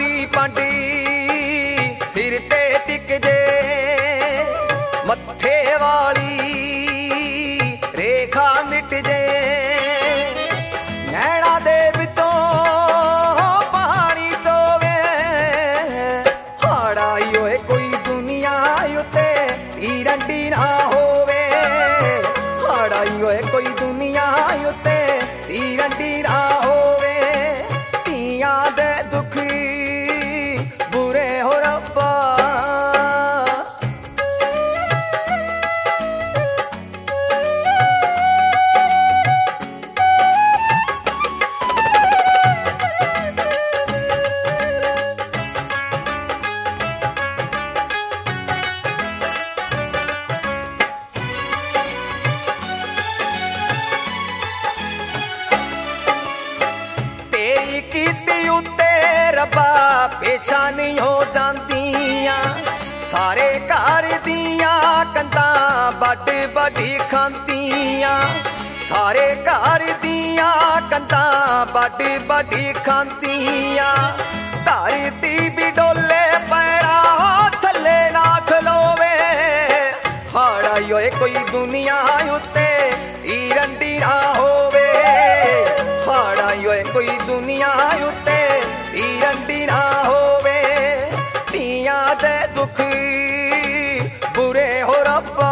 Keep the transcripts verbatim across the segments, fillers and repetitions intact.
दी पांडी सिर ते टिक जे मत्थे वाली रेखा मिट जे नैना दे विचों पानी चोवे हाड़ा होए कोई दुनिया उत्ते तीरंडी ना होवे हाड़ा होए कोई दुनिया उत्ते तीरंडी ना होवे तियां दे दुख बुरे हो रब्बा पेशा नहीं हो जांदियां सारे घर दियां कंधां बड़ बड़ी खांदियां सारे घर दियां कंधां बड़ बड़ी खांदियां धरती भी डोले पैरा थले ना खलोवे हाड़ा होए कोई दुनिया उत्ते तीरंडी ना होवे हाड़ा होए कोई दुनिया उत्ते तीरंडी ना होवे तियां दे दुख बुरे हो रब्बा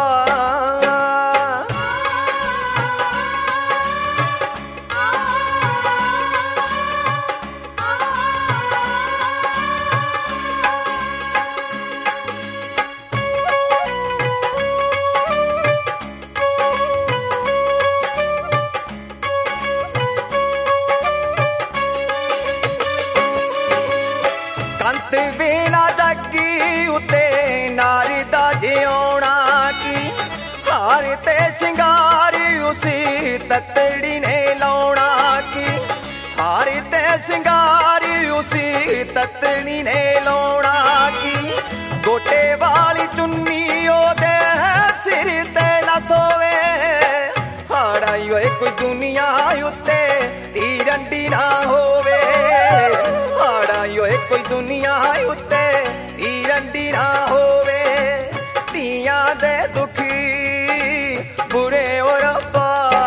कंत वेला जगी उते नारी दा जियोना की हार ते सिंगार उसी ततड़ी ने लाउना की हार ते सिंगार उसी ततड़ी ने लाउना की गोटे वाली चुन्नी ओदे सिर ते ना सोवे हाड़ा होए कोई दुनिया उत्ते तीरंडी ना होवे हाड़ा होए कोई दुनिया उत्ते तीरंडी ना होवे तियां दे दुख बुरे हो रब्बा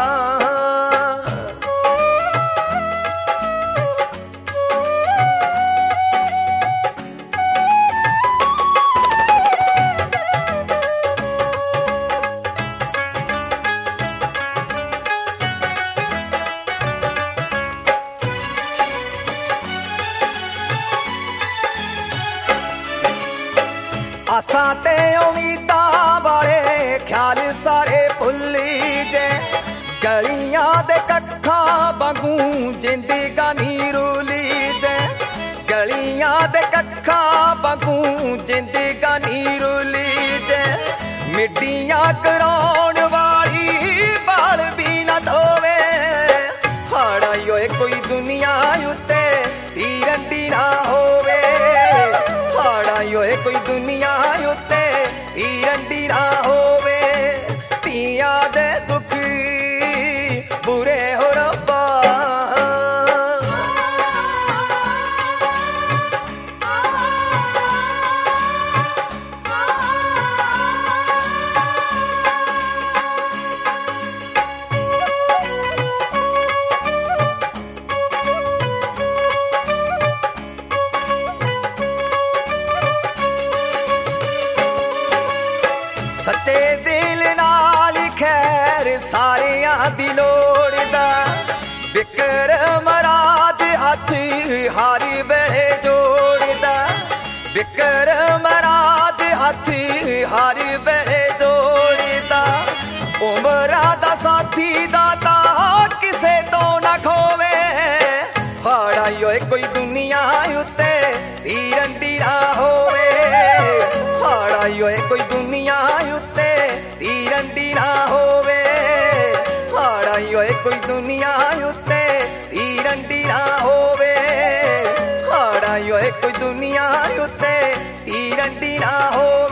आसा ते उम्मीदां वाले ख्याल सारे भुल्ली जे गलियां दे कक्खां वांगू जिंदगानी रुली जे गलियां दे कक्खां वांगू जिंदगानी रुली जे मिड्डियां कराउण वाली बाल भी ना धोवे हाड़ा होए कोई दुनिया उत्ते तीरंडी ना होवे हाड़ा होए कोई दुनिया उत्ते तीरंडी ना होवे तियां दे दुख बुरे हो रब्बा सच्चे दिल नाल खैर सारियां दी लोड़दा बिकर मराज हथ हारी वेले जोड़दा बिकर मराज हथ हारी वेले जोड़दा उमरा दा साथी दाता किसे तो ना खोवे हाड़ा होए कोई दुनिया उत्ते तीरंडी ना होवे हाड़ा होए कोई दुनिया उत्ते तीरंडी ना होवे हाड़ा होए कोई दुनिया उत्ते तीरंडी ना होवे हाड़ा होए कोई दुनिया उत्ते तीरंडी ना हो